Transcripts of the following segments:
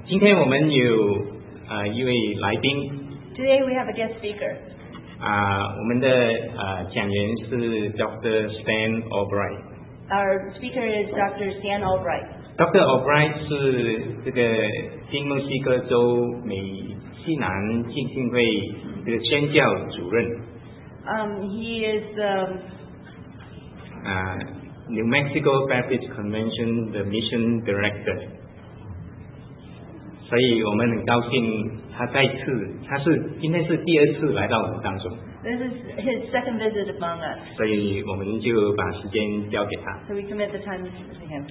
今天我们有一位来宾。 Today we have a guest speaker. 我们的讲员是 Dr. Stan Albright. Our speaker is Dr. Stan Albright. Dr. Albright 是这个新墨西哥州美西南浸信会这个宣教主任。 He is New Mexico Baptist Convention 的 Mission Director。所以我们很高兴他今天是第二次来到我们当中。 This is his second visit among us. 所以我们就把时间交给他。 So we commit the time to him.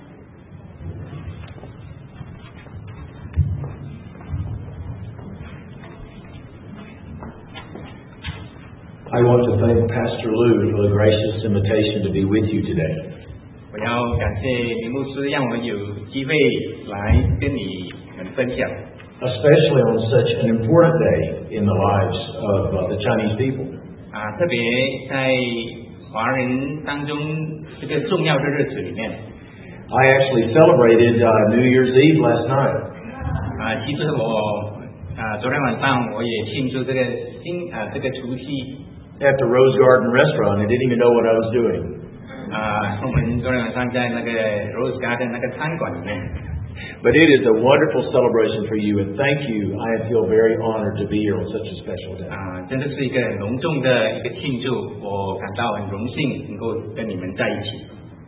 I want to thank Pastor Lou for the gracious invitation to be with you today. 我要感谢林牧师，让我有机会来跟你们分享。 Especially on such an important day in the lives of the Chinese people. 特别在华人当中这个重要的日子里面。 I actually celebrated New Year's Eve last night. 其实我昨天晚上我也庆祝这个除夕。 At the Rose Garden restaurant, I didn't even know what I was doing. 我们昨天晚上在那个 Rose Garden 那个餐馆里面。 But it is a wonderful celebration for you, and thank you. I feel very honored to be here on such a special day. 真的是一个很隆重的一个庆祝，我感到很荣幸能够跟你们在一起。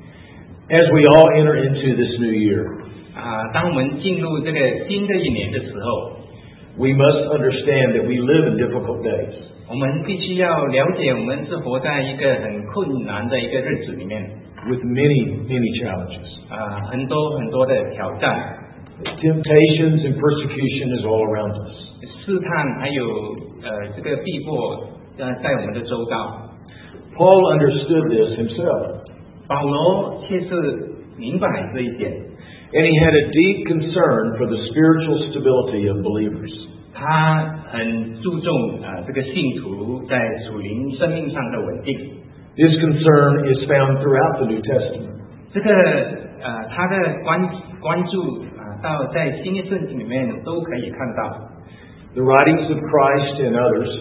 As we all enter into this new year, 当我们进入这个新的一年的时候 we must understand that we live in difficult days. 我们必须要了解，我们是活在一个很困难的一个日子里面 with many challenges. 很多的挑战 Temptations and persecution is all around us. 试探还有这个逼迫在我们的周遭。 Paul understood this himself. 保罗却是明白这一点 And he had a deep concern for the spiritual stability of believers. 他很注重这个信徒在属灵生命上的稳定。 This concern is found throughout the New Testament. 这个他的关注到在新约圣经里面都可以看到。 The writings of Christ and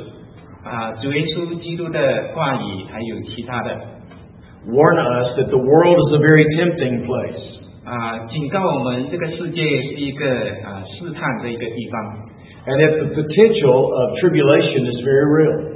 others 主耶稣基督的话语还有其他的 warn us that the world is a very tempting place. 警告我们这个世界是一个试探的一个地方。 And that the potential of tribulation is very real.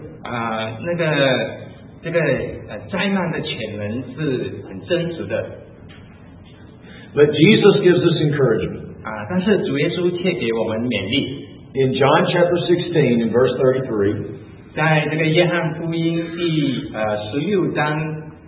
这个灾难的潜能是很真实的。 But Jesus gives us encouragement. 但是主耶稣却给我们勉励。 In John chapter 16 and verse 33, 在这个约翰福音第16章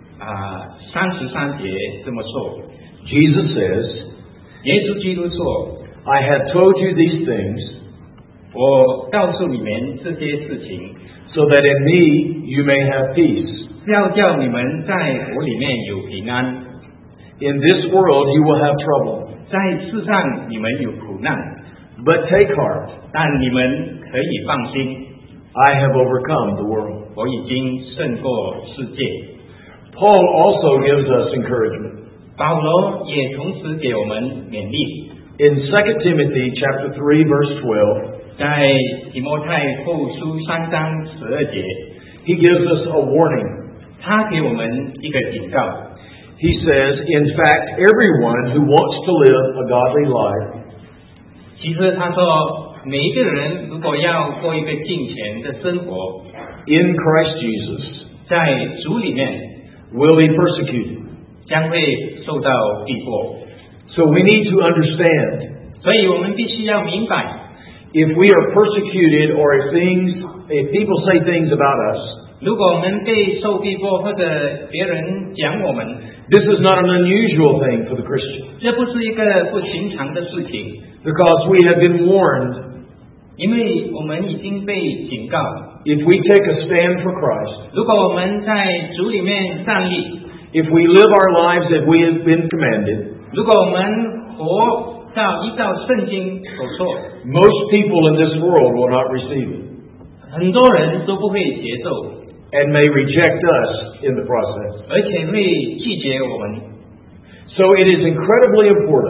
33节这么说 Jesus says, 耶稣基督说 I have told you these things 我告诉你们这些事情 so that in me you may have peace. 要叫你们在我里面有平安。 In this world you will have trouble. 在世上你们有苦难 But take heart. 但你们可以放心 I have overcome the world. 我已经胜过世界。 Paul also gives us encouragement. 保罗也同时给我们勉励。 In 2 Timothy chapter 3 verse 12, 在提摩太后书3章12节 he gives us a warning. 他给我们一个警告。 He says, in fact, everyone who wants to live a godly life 其实他说每一个人如果要过一个敬虔的生活 in Christ Jesus 在主里面 will be persecuted. 将会受到逼迫。 So we need to understand 所以我们必须要明白 if we are persecuted or if people say things about us, 如果我们被受逼迫或者别人讲我们 this is not an unusual thing for the Christian 这不是一个不寻常的事情 because we have been warned 因为我们已经被警告 if we take a stand for Christ, 如果我们在主里面站立 if we live our lives as we have been commanded, 如果我们活到依照圣经所说 most people in this world will not receive it 很多人都不会接受 and may reject us in the process. 而且会拒绝我们 So it is incredibly important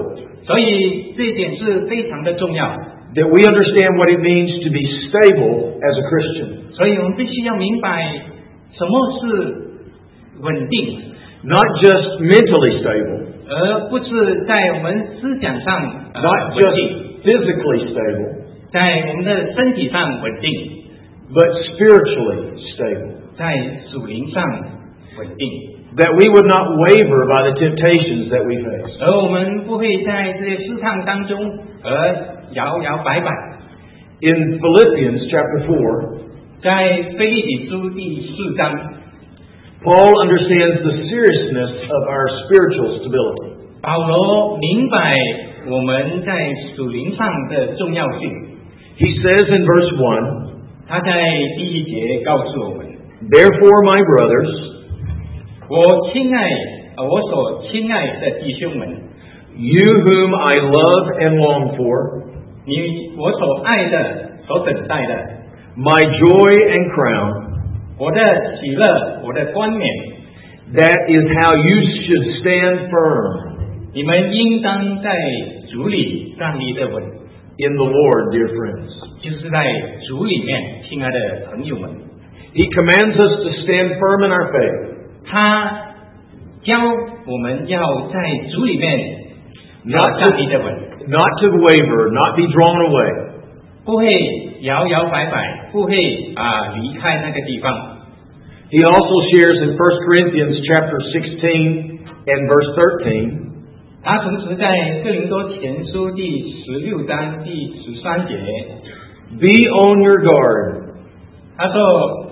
所以这一点是非常的重要。 that we understand what it means to be stable as a Christian. 所以我们必须要明白什么是稳定， Not just mentally stable, 而不是在我们思想上 not 稳定， just physically stable, 在我们的身体上稳定， but spiritually stable. 在属灵上稳定， That we would not waver by the temptations that we face. 而我们不会在这些试探当中而摇摇摆摆。 In Philippians chapter 4, 在腓立比书第4章， Paul understands the seriousness of our spiritual stability. 保罗明白我们在属灵上的重要性。 He says in verse 1, 他在第1节告诉我们： Therefore, my brothers, 我所亲爱的弟兄们， you whom I love and long for, 我所爱的、所等待的， my joy and crown, 我的喜乐、我的冠冕， that is how you should stand firm 你们应当在主里站立的稳， in the Lord, dear friends. 就是在主里面，亲爱的朋友们， He commands us to stand firm in our faith, 他教我们要在主里面要 not 站立的稳， to waver, not be drawn away. 不会摇摇摆摆，不会离开那个地方。 He also shares in 1 Corinthians chapter 16 and verse 13, 他同时在哥林多前书第16章第13节， be on your guard, 他说：“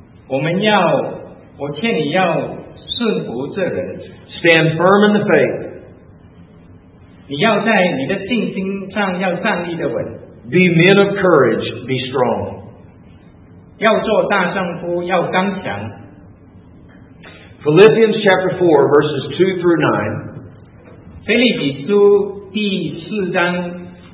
我劝你要顺服这人， stand firm in the faith, 你要在你的信心上要站立的稳， be men of courage, be strong. 要做大丈夫，要刚强。” Philippians chapter 4 verses 2 through 9 腓立比书第4章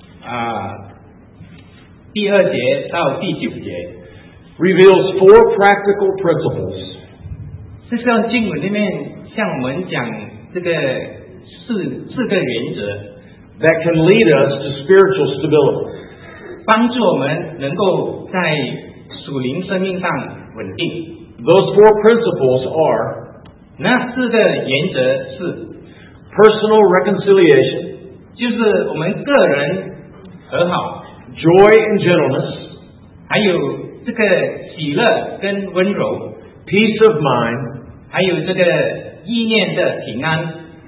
第2节到第9节， reveals 4 practical principles 这段经文里面向我们讲这个四个原则， that can lead us to spiritual stability. 帮助我们能够在属灵生命上稳定。 Those 4 principles are 那4个原则是， personal reconciliation, 就是我们个人和好， joy and gentleness, 还有这个喜乐跟温柔， peace of mind, 还有这个意念的平安，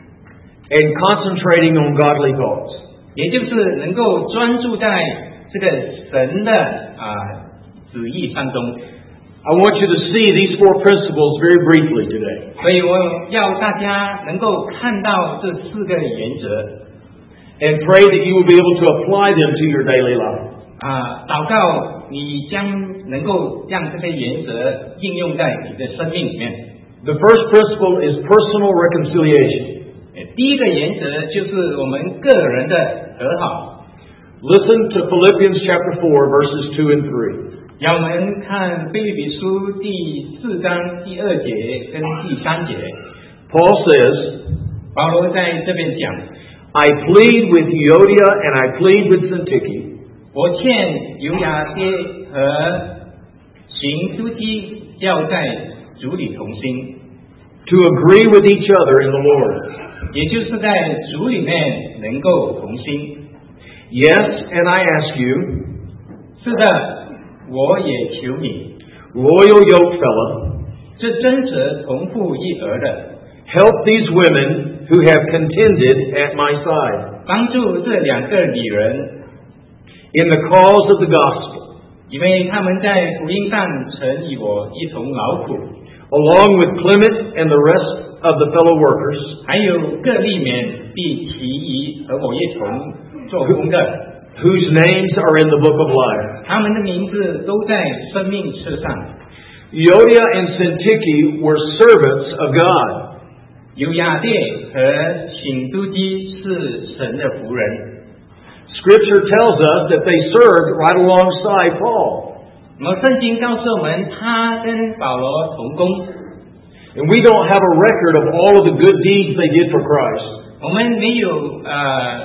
and concentrating on godly thoughts. 也就是能够专注在这个神的旨意当中。 I want you to see these 4 principles very briefly today. 所以我要大家能够看到这4个原则， And pray that you will be able to apply them to your daily life. 祷告你将能够让这些原则应用在你的生命里面。 The first principle is personal reconciliation. 第一个原则就是我们个人的和好。 Listen to Philippians chapter 4 verses 2 and 3. 让我们看腓立比书第4章第2节跟第3节。 Paul says, 保罗在这边讲， I plead with Euodia and I plead with Syntyche 我劝犹亚爹和行书基要在主里同心， to agree with each other in the Lord. 也就是在主里面能够同心。 Yes, and I ask you, 是的，我也求你， loyal yokefellow, 这真实同父一儿的， help these women who have contended at my side 帮助这2个女人， in the cause of the gospel, 因为他们在福音上曾与我一同劳苦， along with Clement and the rest of the fellow workers 还有各利免并其余和我一同做工的， whose names are in the book of life. 他们的名字都在生命册上。 Euodia and Syntyche were servants of God. 犹亚爹和醒都基是神的仆人。 Scripture tells us that they served right alongside Paul. 圣经告诉我们，他跟保罗同工。 And we don't have a record of all of the good deeds they did for Christ. 我们没有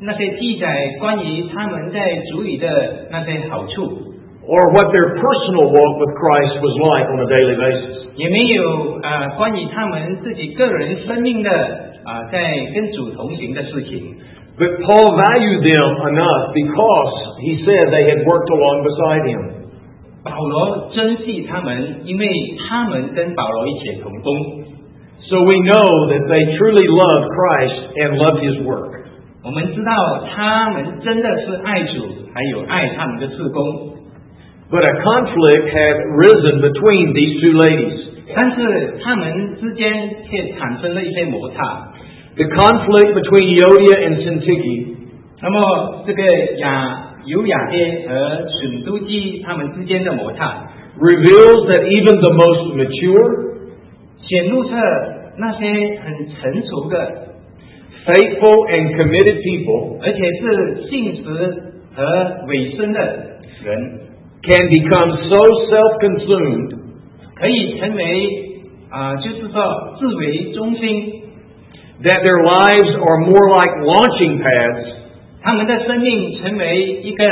那些记载关于他们在主里的那些好处， or what their personal walk with Christ was like on a daily basis. 也没有关于他们自己个人生命的在跟主同行的事情。 But Paul valued them enough because he said they had worked along beside him. 保罗珍惜他们，因为他们跟保罗一起同工。 So we know that they truly loved Christ and loved his work. 我们知道他们真的是爱主，还有爱他们的事工。 But a conflict had risen between these two ladies. 但是他们之间却产生了一些摩擦。 The conflict between Euodia and Syntyche 那么这个犹雅爹和syntyche都基他们之间的摩擦， reveals that even the most mature, 显露出那些很成熟的， faithful, and committed people 而且是信实和委身的人， can become so self-consumed 可以成为就是说自为中心， that their lives are more like launching pads 他们的生命成为一个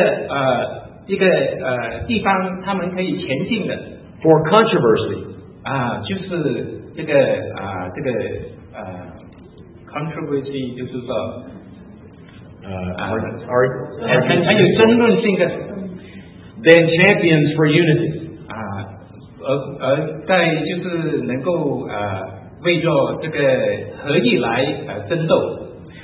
地方，他们可以前进的 for controversy. 就是这个controversy， 就是说很有争论性的 than champions for unity. 而在就是能够为着这个合一来争斗。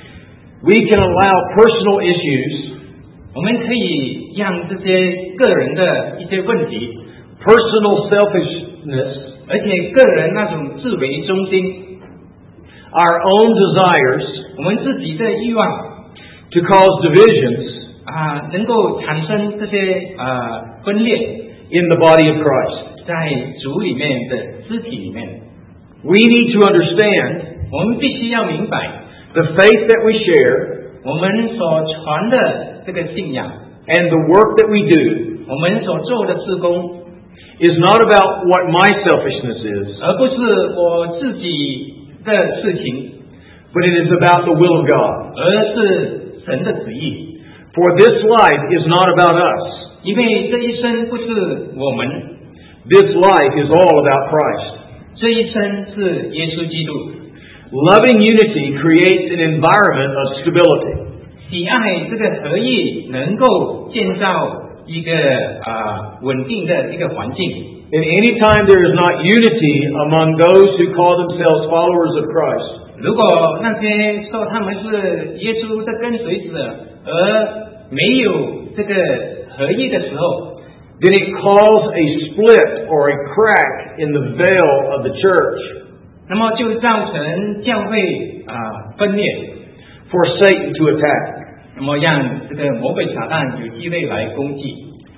We can allow personal issues, 我们可以让这些个人的一些问题， personal selfishness, 而且个人那种自为中心， our own desires 我们自己的欲望 to cause divisions 能够产生这些分裂， in the body of Christ. 在主里面的肢体里面， We need to understand 我们必须要明白 the faith that we share 我们所传的这个信仰， and the work that we do 我们所做的事工， is not about what my selfishness is, 而不是我自己的事情， but it is about the will of God. 而是神的旨意。 For this life is not about us. 因为这一生不是我们， This life is all about Christ. 这一生是耶稣基督。 Loving unity creates an environment of stability. 喜爱这个合一，能够建造一个稳定的一个环境。 And anytime there is not unity among those who call themselves followers of Christ, 如果那些说他们是耶稣的跟随者，而没有这个合一的时候， then it caused a split or a crack in the veil of the church 那么就造成教会分裂， for Satan to attack. 那么让这个魔鬼撒旦有机会来攻击。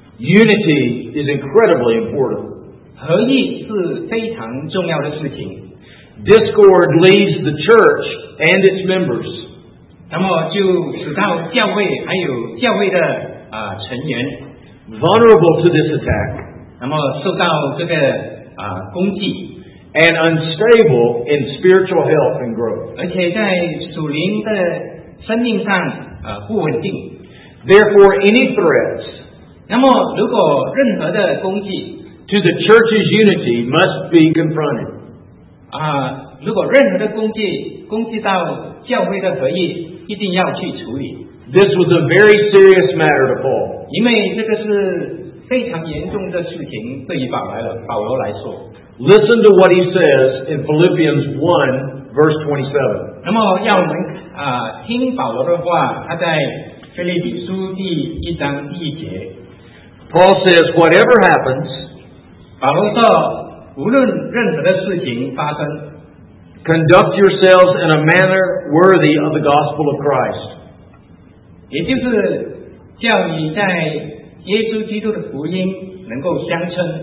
Unity is incredibly important. 合一是非常重要的事情。 Discord leaves the church and its members 那么就使到教会还有教会的成员， vulnerable to this attack 那么受到这个攻击， and unstable in spiritual health and growth. 而且在属灵的生命上不稳定。 Therefore, any threats 那么如果任何的攻击 to the church's unity must be confronted. 如果任何的攻击到教会的合一，一定要去处理。 This was a very serious matter to Paul. 因为这个是非常严重的事情，对于保罗来说。 Listen to what he says in Philippians 1, verse 27. 那么要我们听保罗的话，他在腓立比书第1章第1节， Paul says, whatever happens, 保罗说，无论任何的事情发生， conduct yourselves in a manner worthy of the gospel of Christ. 也就是叫你在耶稣基督的福音能够相称。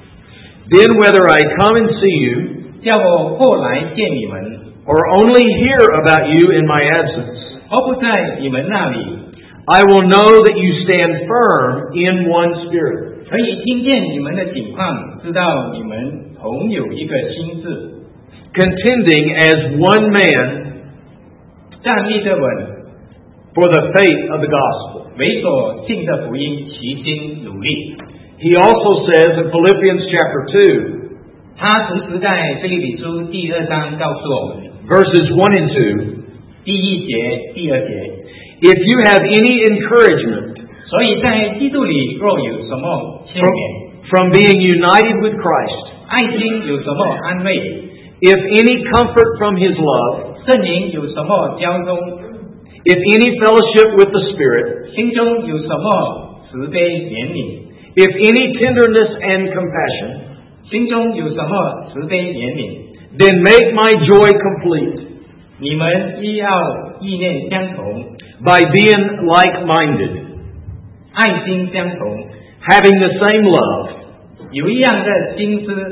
Then whether I come and see you, 叫我过来见你们， or only hear about you in my absence, 而不在你们那里， I will know that you stand firm in one spirit, 可以听见你们的情况，知道你们同有一个心志， contending as one man 站立得稳， for the faith of the gospel. 为所信的福音齐心努力。 He also says in Philippians chapter 2, 他同时在腓立比书第2章告诉我们， verses 1 and 2, 第1节、第2节， if you have any encouragement 所以在基督里若有什么劝勉， from being united with Christ, 爱心有什么安慰， if any comfort from His love, 圣灵有什么交通， if any fellowship with the Spirit, 心中有什么慈悲怜悯， if any tenderness and compassion, 心中有什么慈悲怜悯， then make my joy complete 你们必要意念相同， by being like-minded, 爱心相同， having the same love, 有一样的心思，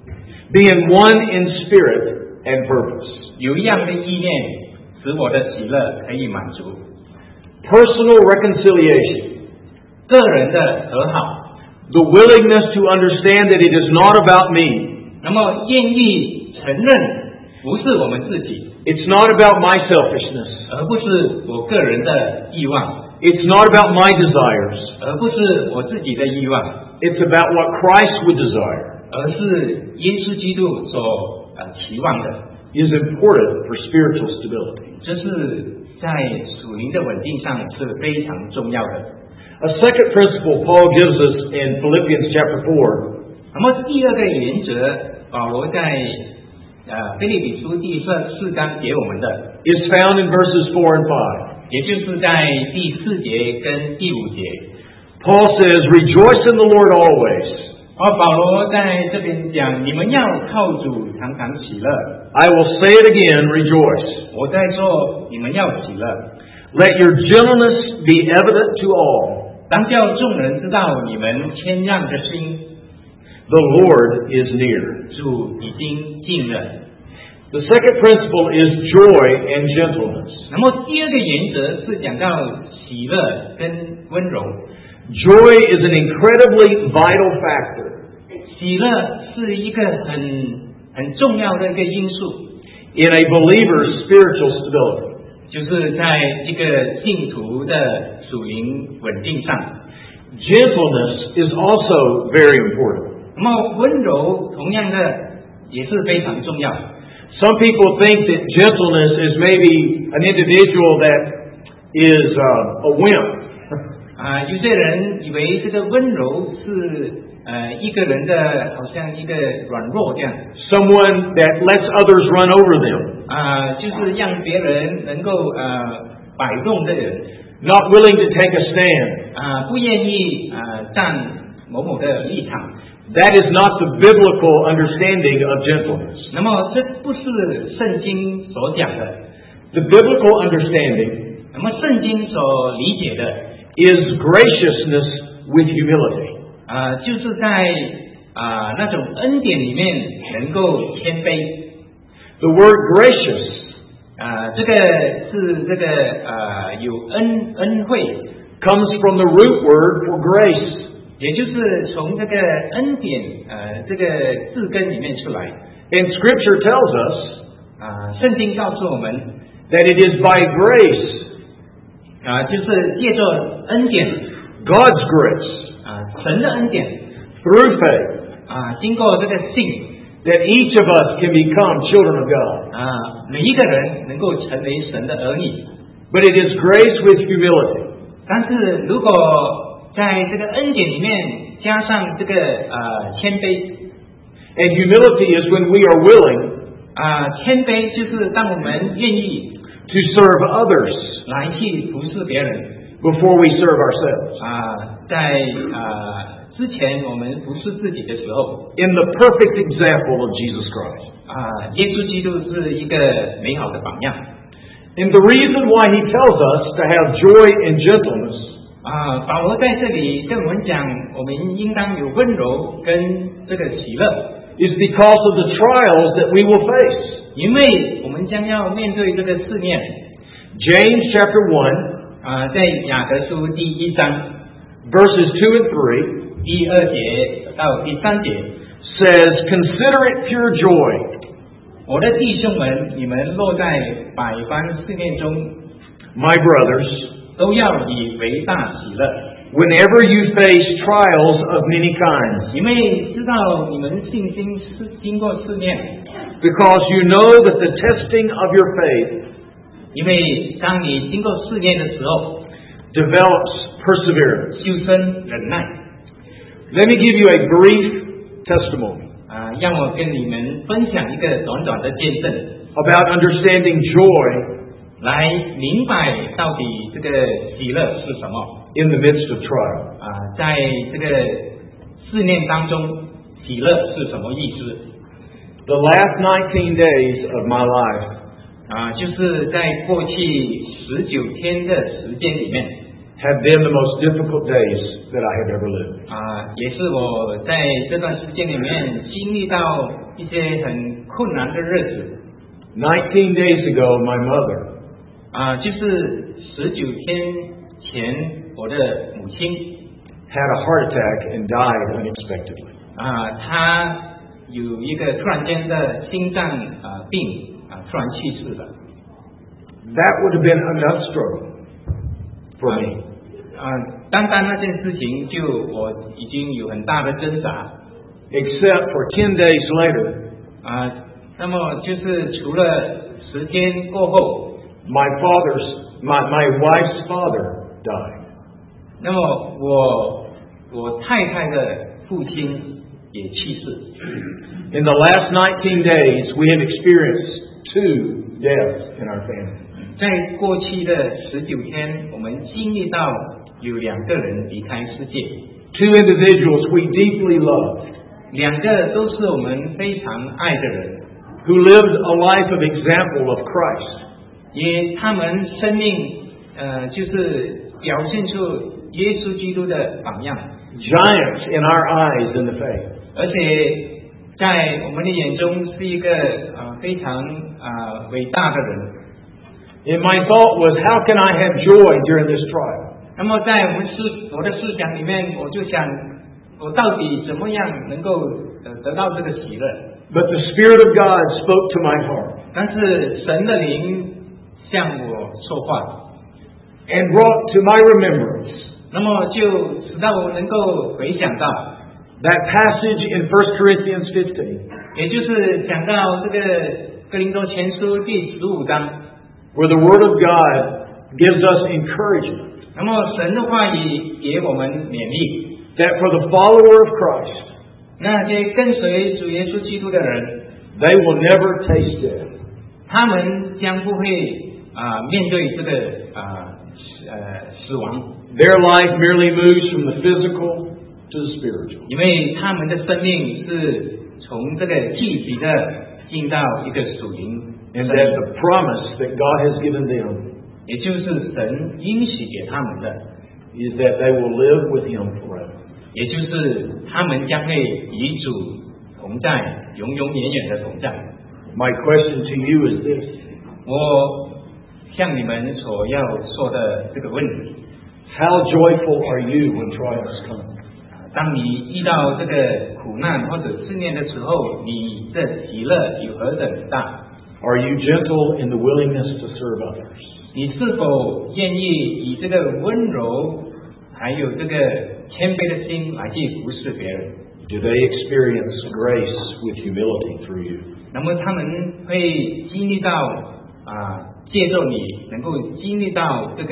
being one in spirit and purpose. 有一样的意念，使我的喜乐可以满足。 Personal reconciliation, 个人的和好， the willingness to understand that it is not about me, 那么愿意承认不是我们自己， it's not about my selfishness, 而不是我个人的欲望， it's not about my desires, 而不是我自己的欲望， it's about what Christ would desire, 而是耶稣基督所期望的。 is important for spiritual stability. 这是在属灵的稳定上是非常重要的。 A second principle Paul gives us in Philippians chapter 4 那么第二个原则，保罗在腓立比书第4章给我们的， is found in verses 4 and 5. 也就是在第4节跟第5节。 Paul says, rejoice in the Lord always. 保罗在这边讲，你们要靠主常常喜乐。 I will say it again, rejoice. 我在说，你们要喜乐。 Let your gentleness be evident to all. 当叫众人知道你们谦让的心， The Lord is near. 主已经近了。 The second principle is joy and gentleness. 那么第二个原则是讲到喜乐跟温柔。 Joy is an incredibly vital factor 喜乐是一个很重要的一个因素， in a believer's spiritual stability. 就是在一个信徒的属灵稳定上。 Gentleness is also very important. 那么温柔同样的也是非常重要。 Some people think that gentleness is maybe an individual that is a wimp. 有些人以为这个温柔是一个人的好像一个软弱这样， Someone that lets others run over them, 就是让别人能够摆动的人， not willing to take a stand. 不愿意站某某的立场。 That is not the biblical understanding of gentleness. 那么这不是圣经所讲的， The biblical understanding 那么圣经所理解的， is graciousness with humility. 就是在那种恩典里面能够谦卑。 The word gracious 这个是这个有恩惠， comes from the root word for grace. 也就是从这个恩典这个字根里面出来。 And Scripture tells us 圣经告诉我们， that it is by grace, 就是借着恩典， God's grace, 神的恩典， through faith, 经过这个信， that each of us can become children of God. 每一个人能够成为神的儿女。 But it is grace with humility. 但是如果在这个恩典里面加上这个谦卑， And humility is when we are willing 谦卑就是当我们愿意 to serve others 来去服侍别人。 before we serve ourselves. 在之前我们服侍自己的时候， In the perfect example of Jesus Christ. 耶稣基督是一个美好的榜样。 And the reason why he tells us to have joy and gentleness 保罗在这里跟我们讲，我们应当有温柔跟这个喜乐， is because of the trials that we will face. 因为我们将要面对这个试验。 James chapter 1, 在雅各书第1章 verses 2 and 3, 第2节到第3节 says, Consider it pure joy, 我的弟兄们，你们落在百般试炼中， my brothers, 都要以为大喜乐， whenever you face trials of many kinds, 因为知道你们信心是经过试炼， because you know that the testing of your faith 因为当你经过试炼的时候， develops perseverance. 修身忍耐。 Let me give you a brief testimony 让我跟你们分享一个短短的见证， about understanding joy 来明白到底这个喜乐是什么。 in the midst of trial. 在这个试炼当中，喜乐是什么意思？ The last 19 days of my life 就是在过去19天的时间里面， have been the most difficult days that I have ever lived. 也是我在这段时间里面经历到一些很困难的日子。 19 days ago, my mother 就是19天前，我的母亲 had a heart attack and died unexpectedly. 她有一个突然间的心脏病突然去世了。 That would have been enough struggle for me. 单单那件事情我已经有很大的挣扎。 Except for 10 days later, 那么就是除了10天过后， my wife's father died. 那么我太太的父亲也去世。 In the last 19 days, we have experienced 2 deaths in our family. 在过去的19天，我们经历到有2个人离开世界， 2 individuals we deeply loved, 2个都是我们非常爱的人， who lived a life of example of Christ. 因为他们生命就是表现出耶稣基督的榜样， Giants in our eyes in the faith. 而且在我们的眼中是一个非常伟大的人。 And my thought was, how can I have joy during this trial? 那么在我的思想里面，我就想，我到底怎么样能够得到这个喜乐？ But the Spirit of God spoke to my heart 但是神的灵向我说话， and brought to my remembrance 那么就使到我能够回想到， that passage in 1 Corinthians 15, 也就是讲到这个哥林多前书第15章， where the Word of God gives us encouragement 那么神的话语给我们勉励， that for the follower of Christ, 那些跟随主耶稣基督的人， they will never taste death. 他们将不会面对这个死亡， Their life merely moves from the physical to the spiritual. 因为他们的生命是从这个具体的进到一个属灵， And that the promise that God has given them 也就是神应许给他们的， is that they will live with Him forever. 也就是他们将会与主同在，永永远远的同在。 My question to you is this: 我向你们所要说的这个问题， how joyful are you when trials come? 当你遇到这个苦难或者试炼的时候，你的喜乐有何等大？ Are you gentle in the willingness to serve others? 你是否愿意以这个温柔，还有这个谦卑的心来去服侍别人？ Do they experience grace with humility through you? 那么他们会经历到借助你能够经历到这个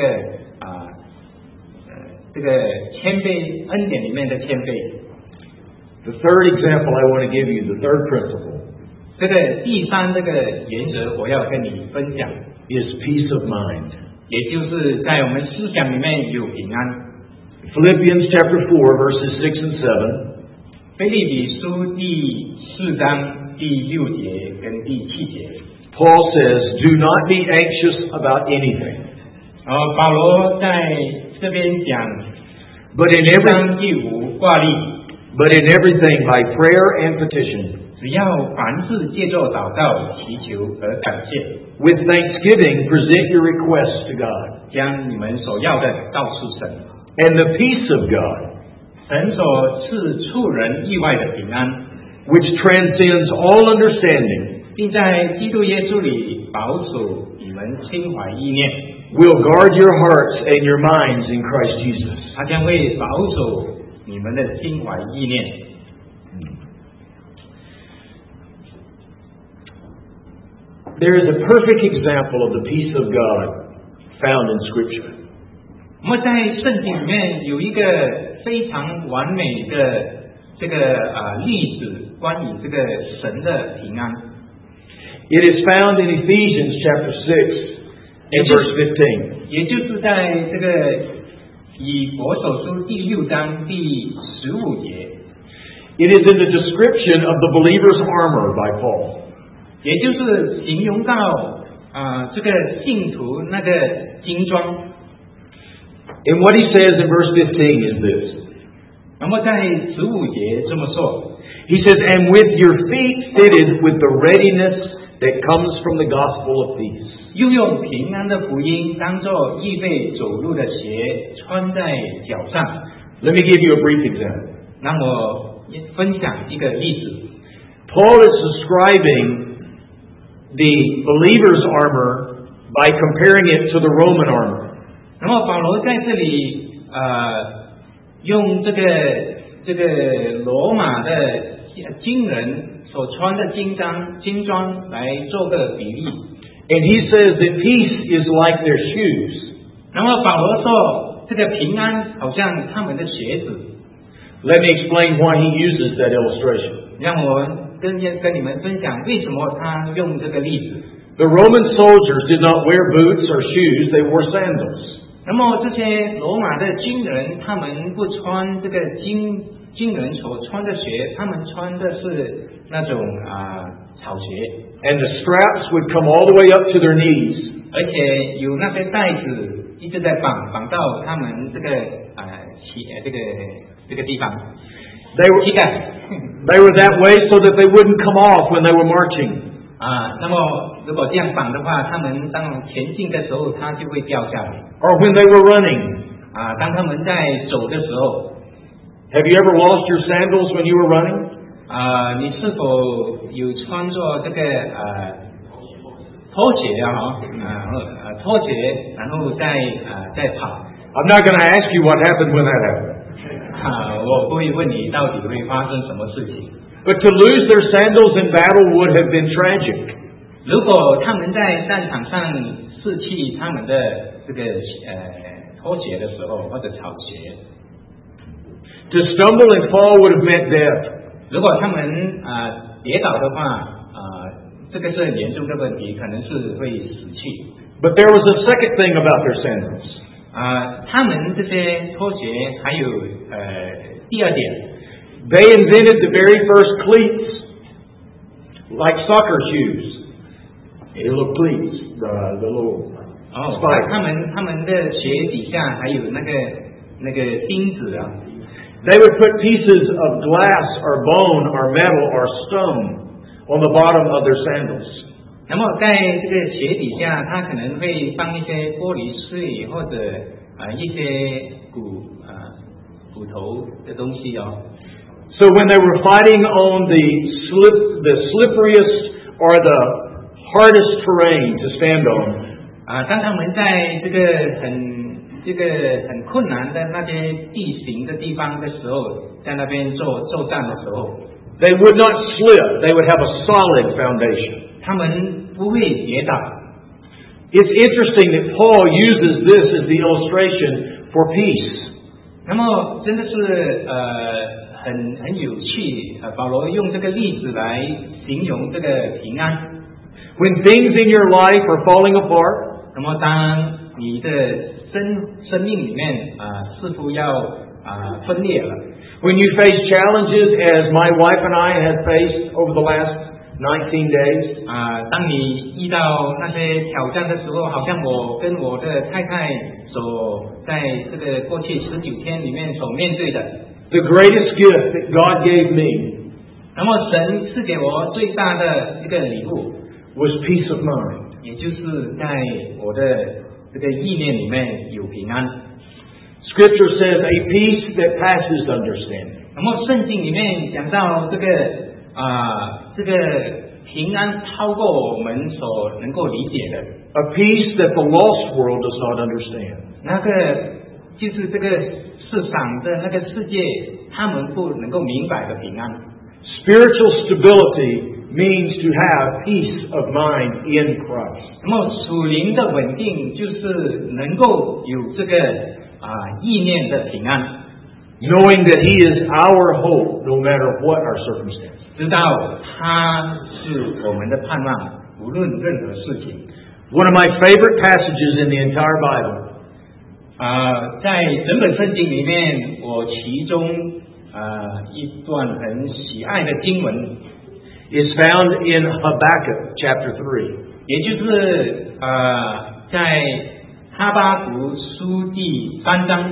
这个谦卑恩典里面的谦卑。 The third example I want to give you, the third principle, 这个第三这个原则，我要跟你分享， is peace of mind. 也就是在我们思想里面有平安。 Philippians chapter 4, verses 6 and 7. 腓立比书第4章第6节跟第7节， Paul says, do not be anxious about anything, 保罗在这边讲， but in 1章第5挂历， everything by prayer and petition, 只要凡事借着祷告、祈求和感谢， with thanksgiving present your requests to God. 将你们所要的告诉神， And the peace of God, 神所赐出人意外的平安， which transcends all understanding, 并在基督耶稣里保守你们心怀意念， will guard your hearts and your minds in Christ Jesus. 他将会保守你们的心怀意念。 There is a perfect example of the peace of God found in Scripture. 我们在圣经里面有一个非常完美的这个例子，关于这个神的平安。 It is found in Ephesians chapter 6 and verse 15. 也就是在这个以弗所书第6章第15节。 It is in the description of the believer's armor by Paul. 也就是形容到这个信徒那个精装。 And what he says in verse 15 is this. 那么在15节这么说 He says, "And with your feet fitted with the readiness that comes from the gospel of peace." 又用平安的福音当作预备走路的鞋穿在脚上。 Let me give you a brief example. 那么分享一个例子。 Paul is describing the believer's armor by comparing it to the Roman armor. 那么保罗在这里用这个罗马的军人所穿的军装来做个比喻。 And he says that peace is like their shoes. 那么保罗说，这个平安好像他们的鞋子。 Let me explain why he uses that illustration. 让我跟你们分享为什么他用这个例子。 The Roman soldiers did not wear boots or shoes, they wore sandals. 那么这些罗马的军人，他们不穿这个军人所穿的鞋，他们穿的是那种草鞋。 And the straps would come all the way up to their knees. 而且有那些带子一直在绑到他们这个这个地方。膝盖。 They were that way so that they wouldn't come off when they were marching. 那么如果这样绑的话，他们当前进的时候，它就会掉下来。 Or when they were running. 当他们在走的时候。 Have you ever lost your sandals when you were running? 你是否有穿着这个拖鞋拖鞋，然后再跑？ I'm not going to ask you what happened when that happened. 我不会问你到底会发生什么事情。 But to lose their sandals in battle would have been tragic. 如果他们在战场上失去他们的这个拖鞋的时候，或者草鞋。 To stumble and fall would have meant death. 如果他们跌倒的话，这个是很严重的问题，可能是会死去。 But there was a second thing about their sandals. 他们这些拖鞋还有第二点。 They invented the very first cleats, like soccer shoes. The little cleats, the little spikes. 他们的鞋底下还有那个钉子啊。 They would put pieces of glass or bone or metal or stone on the bottom of their sandals. 那么在这个鞋底下，它可能会放一些玻璃碎或者一些骨头的东西哦。 So when they were fighting on the slipperiest or the hardest terrain to stand on, 当他们在这个很困难的那些地形的地方的时候，在那边作战的时候 they would not slip. They would have a solid foundation. 他们不会跌倒。 It's interesting that Paul uses this as the illustration for peace. 那么真的是很有趣，保罗用这个例子来形容这个平安。 When things in your life are falling apart, 那么当你的生命里面似乎要分裂了。 when you face challenges as my wife and I have faced over the last 19 days, 当你遇到那些挑战的时候，好像我跟我的太太所在这个过去19天里面所面对的。 the greatest gift that God gave me 那么神赐给我最大的一个礼物， was peace of mind. 也就是在我的这个意念里面有平安。 Scripture says a peace that passes understanding. 那么圣经里面讲到这个平安超过我们所能够理解的， a peace that the lost world does not understand. 那个就是这个世上的那个世界，他们不能够明白的平安。 Spiritual stability means to have peace of mind in Christ. 那么属灵的稳定就是能够有这个意念的平安， Knowing that He is our hope no matter what our circumstances. 知道他是我们的盼望，无论任何事情。 One of my favorite passages in the entire Bible 在整本圣经里面，我其中一段很喜爱的经文， is found in Habakkuk chapter 3. 也就是在哈巴谷书第3章。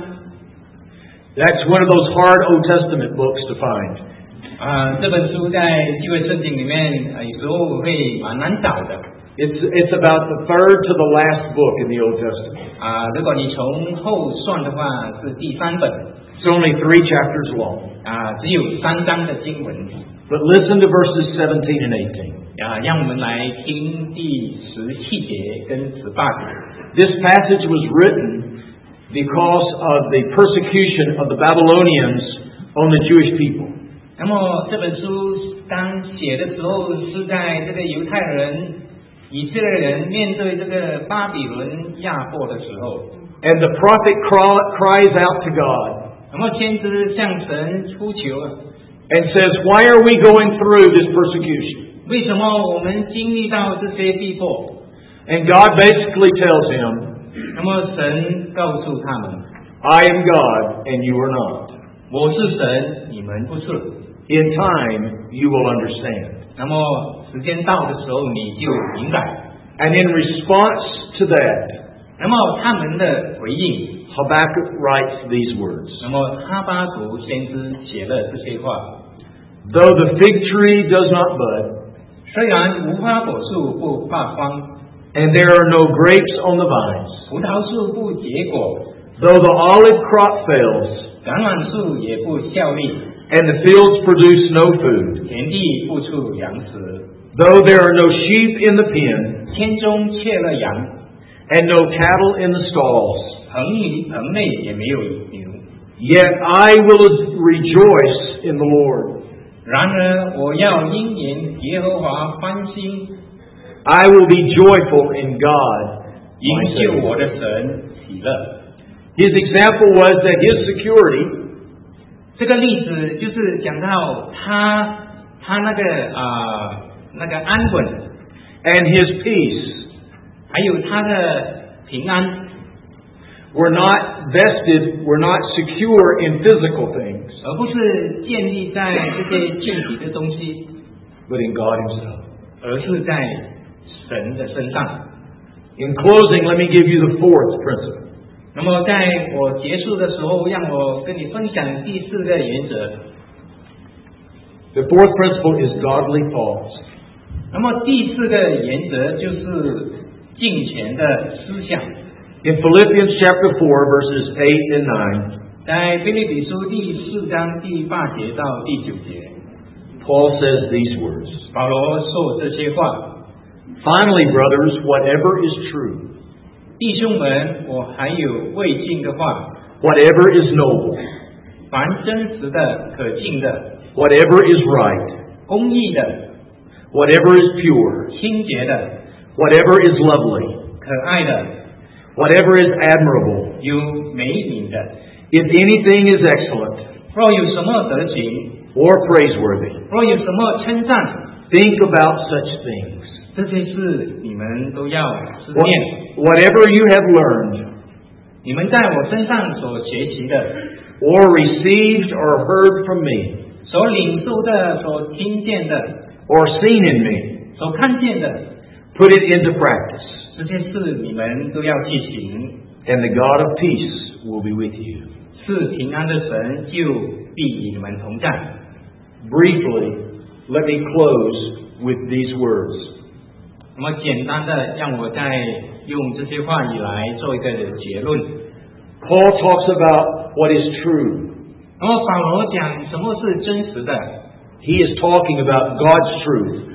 That's one of those hard Old Testament books to find. 这本书在旧约圣经里面有时候会蛮难找的。 It's about the third to the last book in the Old Testament. 如果你从后算的话，是第3本。 It's only 3 chapters long. 只有3章的经文。 But listen to verses 17 and 18. 让我们来听第17节跟18节。 This passage was written because of the persecution of the Babylonians on the Jewish people. 那么这本书当写的时候，是在这个犹太人、以色列人面对这个巴比伦压迫的时候。 And the prophet cries out to God 那么先知向神出求， and says, "Why are we going through this persecution?" 为什么我们经历到这些逼迫？ And God basically tells him, 那么神告诉他们， "I am God and you are not. 我是神，你们不是。 In time you will understand." 那么时间到的时候，你就明白。 And in response to that, 那么他们的回应， Habakkuk writes these words. 那么哈巴谷先知写了这些话。 Though the fig tree does not bud, 虽然无花果树不发光， and there are no grapes on the vines, 葡萄树不结果， though the olive crop fails, 橄榄树也不效力， and the fields produce no food, 田地不出粮食， though there are no sheep in the pen, 天中缺了羊， and no cattle in the stalls, 棚内也没有牛。 yet I will rejoice in the Lord. 然而我要因言耶和华欢心， I will be joyful in God, 因 my 救 Savior. 我的神喜乐。 His example was that his security 这个例子就是讲到他那个安稳， and his peace 还有他的平安， were not secure in physical things, 而不是建立在这些具体的东西， but in God himself. 而是在神的身上。 In closing, let me give you the fourth principle. 那么在我结束的时候，让我跟你分享第4个原则。 The fourth principle is godly thoughts. 那么第4个原则就是敬虔的思想。 In Philippians chapter 4, verses 8 and 9, 在腓立比书第4章第8节到第9节， Paul says these words. 保罗说这些话。 Finally, brothers, whatever is true, 弟兄们，我还有未尽的话， whatever is noble, 凡真实的、可敬的、 whatever is right, 公义的、 whatever is pure, 清洁的、 whatever is lovely, 可爱的、 whatever is admirable, 有美名的， if anything is excellent 若有什么德行， or praiseworthy, 若有什么称赞， think about such things. 这些事你们都要思念。 Whatever you have learned 你们在我身上所学习的、 or received or heard from me 所领受的、所听见的、 or seen in me, 所看见的， put it into practice, 这些事你们都要去行。 and the God of peace will be with you. 是平安的神就必与你们同在。 Briefly, let me close with these words. 那么简单的，让我再用这些话语来做一个结论。 Paul talks about what is true. 那么保罗讲什么是真实的？ He is talking about God's truth,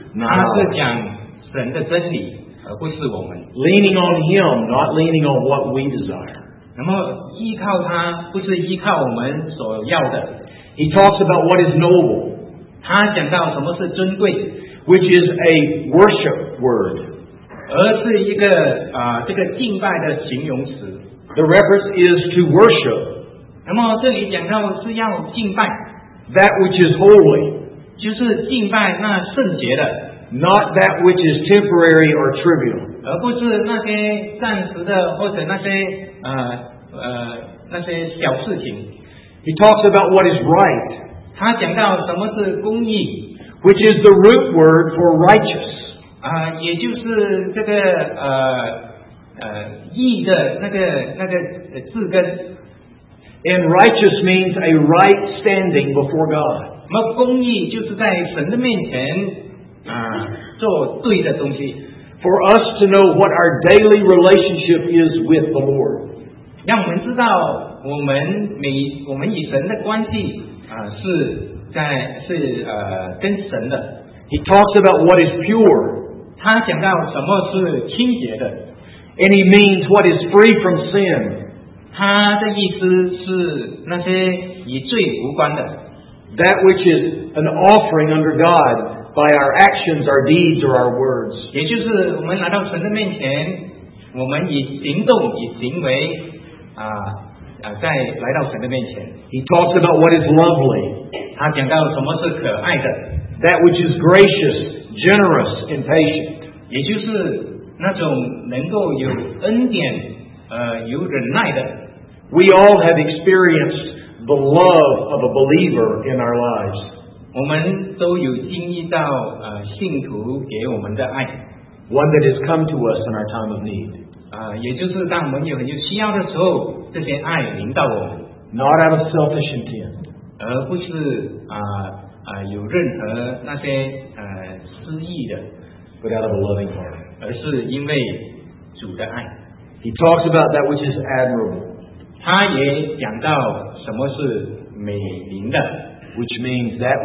not 他是 ours. 讲神的真理，而不是我们。 Leaning on Him, not leaning on what we desire. 那么依靠他，不是依靠我们所要的。 He talks about what is noble, 他讲到什么是尊贵， which is a worship word. 而是一个这个敬拜的形容词。 The reference is to worship 那么这里讲到是要敬拜， that which is holy, 就是敬拜那圣洁的， not that which is temporary or trivial. 而不是那些暂时的或者那些那些小事情。 He talks about what is right, 他讲到什么是公义， which is the root word for righteous. 也就是这个义的那个字根。 And righteous means a right standing before God. 那么公义就是在神的面前做对的东西， For us to know what our daily relationship is with the Lord. 让我们知道我们与神的关系是跟神的。 He talks about what is pure, 他讲到什么是清洁的， and he means what is free from sin. 他的意思是那些与罪无关的， That which is an offering under God by our actions, our deeds, or our words. 也就是我们来到神的面前，我们以行动以行为在来到神的面前。 He talks about what is lovely, 他讲到什么是可爱的， that which is gracious, generous, and patient. 也就是那种能够有恩典有忍耐的。 We all have experienced the love of a believer in our lives. 我们都有经历到信徒给我们的爱， One that has come to us in our time of need. 也就是当我们有需要的时候，这些爱临到我们， Not out of selfish intent, 而不是有任何那些私意的， but out of a loving heart. 而是因为主的爱。 He talks about that which is admirable, 他也讲到什么是美灵的， which means that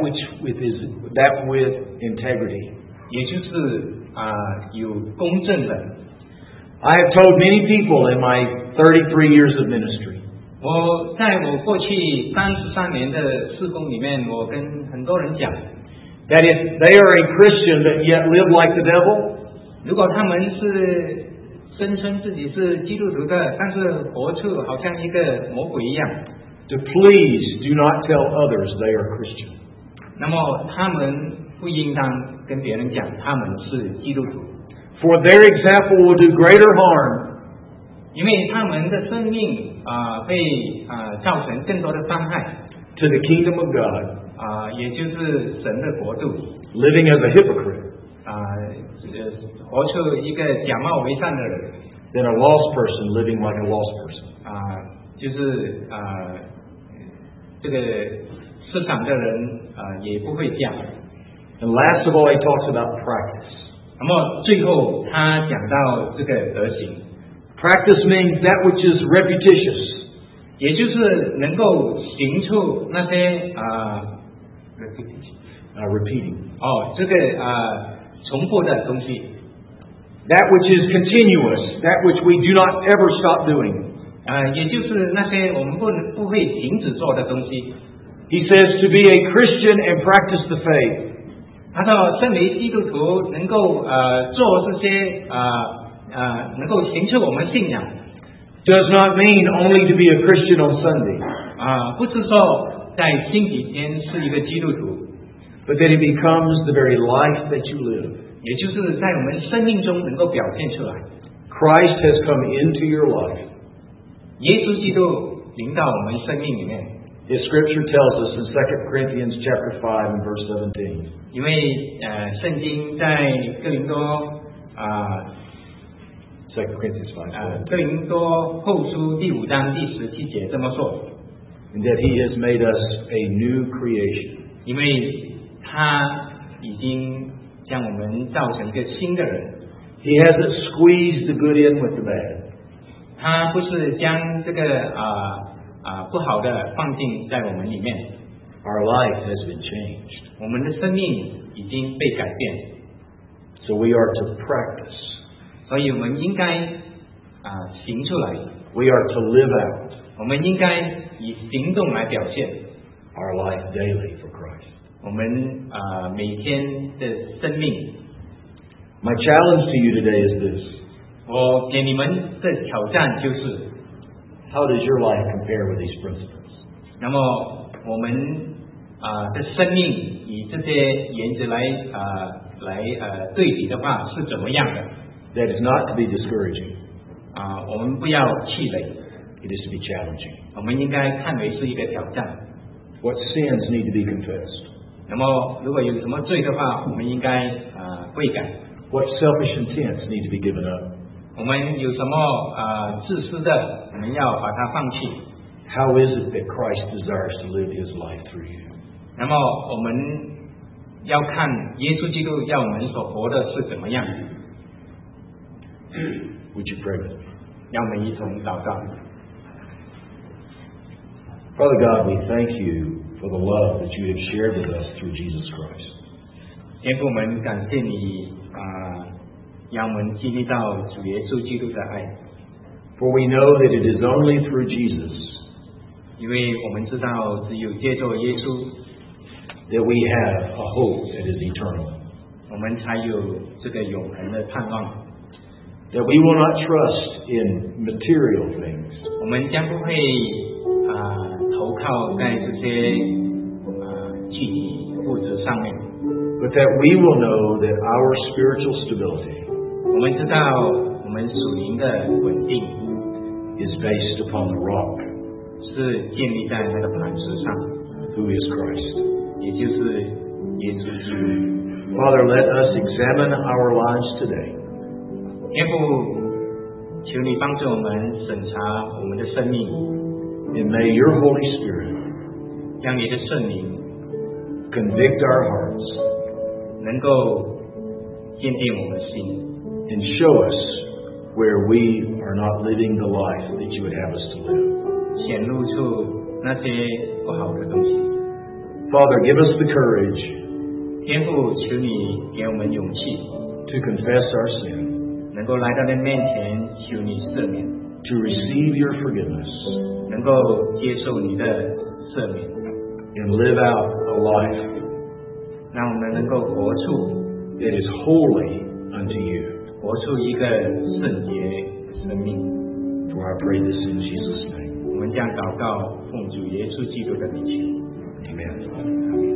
with integrity. 也就是有公正的。 I have told many people in my 33 years of ministry 在我过去33年的事工里面，我跟很多人讲， that if they are a Christian but yet live like the devil, 如果他们是声称自己是基督徒的，但是活出好像一个魔鬼一样， to please do not tell others they are Christian. 那么他们不应当跟别人讲他们是基督徒， For their example will do greater harm 因为他们的生命会造成更多的伤害， to the kingdom of God, 也就是神的国度， living as a hypocrite, 活出一个假冒为善的人， than a lost person living like a lost person. 就是这个市场的人也不会这样。 And last of all, he talks about practice. 那么最后他讲到这个德行， Practice means that which is repetitious, 也就是能够行出那些 repeating. 这个重复的东西， That which is continuous, that which we do not ever stop doing. 也就是那些我们不会停止做的东西。 He says to be a Christian and practice the faith 他说，身为基督徒能够做这些能够行出我们信仰， does not mean only to be a Christian on Sunday, 不是说在星期天是一个基督徒， but that it becomes the very life that you live. 也就是在我们生命中能够表现出来。 Christ has come into your life. 耶稣基督临到我们生命里面， His scripture tells us in 2 Corinthians chapter 5 and verse 17. 因为圣经在哥林多 2 Corinthians 5. 哥林多后书第5章第17节这么说， And that He has made us a new creation. 因为他已经将我们造成一个新的人， He hasn't squeezed the good in with the bad. 他不是将这个不好的放进在我们里面， Our life has been changed. 我们的生命已经被改变。 So we are to practice. 所以我们应该行出来， We are to live out 我们应该以行动来表现 our life daily for Christ. 我们每天的生命。 My challenge to you today is this. 我给你们的挑战就是， How does your life compare with these principles? 那么我们的生命以这些原则来对比的话是怎么样的？ That is not to be discouraging. 我们不要气馁， It is to be challenging. 我们应该看为是一个挑战。 What sins need to be confessed? 那么如果有什么罪的话，我们应该悔改。 What selfish intents need to be given up? 我们有什么自私的，我们要把它放弃。 How is it that Christ desires to live His life through you? 那么我们要看耶稣基督要我们所活的是怎么样。 Would you pray with me? 让我们一同祷告。 Father God, we thank you for the love that you have shared with us through Jesus Christ. 天父，我们感谢你让我们经历到主耶稣基督的爱， For we know that it is only through Jesus 因为我们知道只有借着耶稣， that we have a hope that is eternal. 我们才有这个永恒的盼望。 That we will not trust in material things, 我们将不会投靠在这些具体物质上面， but that we will know that our spiritual stability 我们知道我们属灵的稳定 is based upon the rock 是建立在那个磐石上， who is Christ. 也就是耶稣基督。 Father, let us examine our lives today 天父，求你帮助我们审查我们的生命， and may your Holy Spirit 让你的圣灵 convict our hearts 能够坚定我们的心， and show us where we are not living the life that you would have us to live. 显露出那些不好的东西。 Father, give us the courage 天父，求你给我们勇气， to confess our sin, 能够来到你面前求你赦免， to receive your forgiveness, 能够接受你的赦免， and live out a life 让我们能够活出 that is holy unto you. 活出一个圣洁的生命。 For I pray this in Jesus' name. 我们将祷告，奉主耶稣基督的名求。 Amen.